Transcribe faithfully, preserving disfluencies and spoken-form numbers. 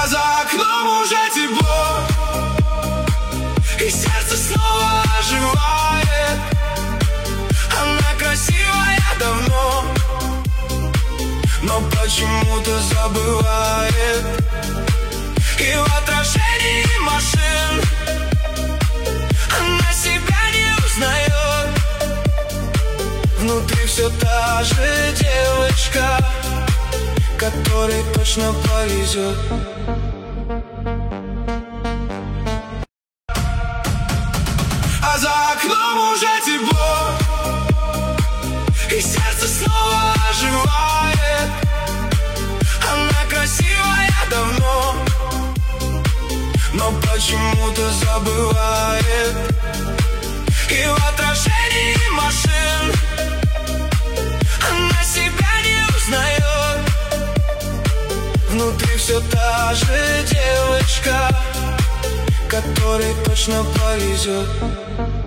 за окном уже тепло, и сердце снова оживает. Она красивая давно, но почему-то забывает. И в отражении машин она себя не узнает. Внутри все та же девочка, которой точно повезет. А за окном уже тепло, и сердце снова оживает. Она красивая давно, но почему-то забывает. И в отражении машин она себя не узнает. Внутри все та же девочка, которой точно повезет.